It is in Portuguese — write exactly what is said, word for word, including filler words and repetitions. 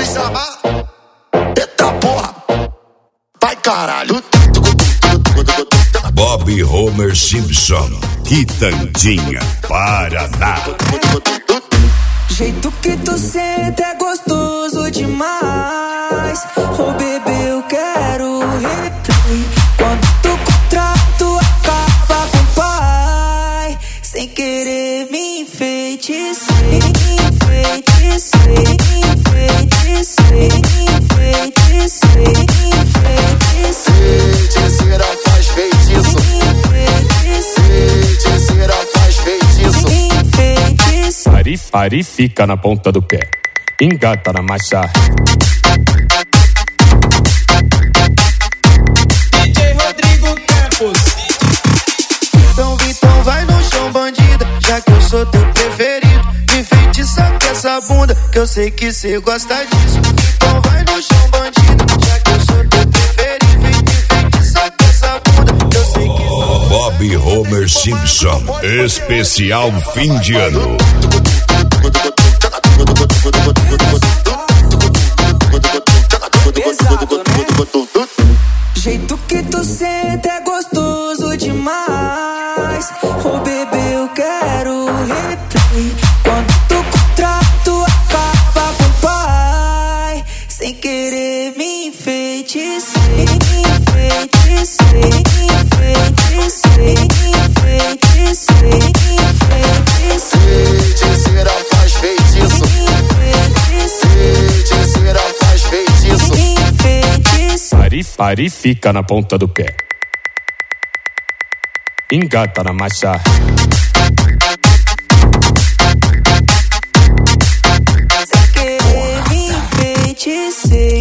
me chamar. Eita porra, vai caralho. Bob Homer Simpson, Quitandinha, Paraná. Jeito que tu senta é gostoso demais. Oh bebê, eu quero replay. Quando tu contrato acaba com o pai, sem querer me enfeitecei, enfeitecei, enfeitecei, enfeitecei, enfeitecei. Feiticeira faz feitiço. Feiticeira faz feitiço. Pari, pari, fica na ponta do pé. Engata na marcha. D J Rodrigo Campos. Então, então vai no chão, bandida, já que eu sou teu preferido. Me enfeitiça com essa bunda, que eu sei que cê gosta disso. Então vai no chão, bandida, já que eu sou teu preferido. Me enfeitiça com essa bunda, que eu sei que cê gosta disso. Bob Homer Simpson, especial fim de ano. Pesado, né? Jeito que tu senta é gostoso demais. Oh bebê, eu quero replay. Quando tu contrato acaba com o pai, sem querer me enfeitecei, enfeitecei, enfeitecei, enfeitecei, enfeitecei. Feiticeira faz feitiço. Feiticeira faz feitiço. Pari, pari, fica na ponta do pé. Engata na marcha. Sem querer me enfeitecei.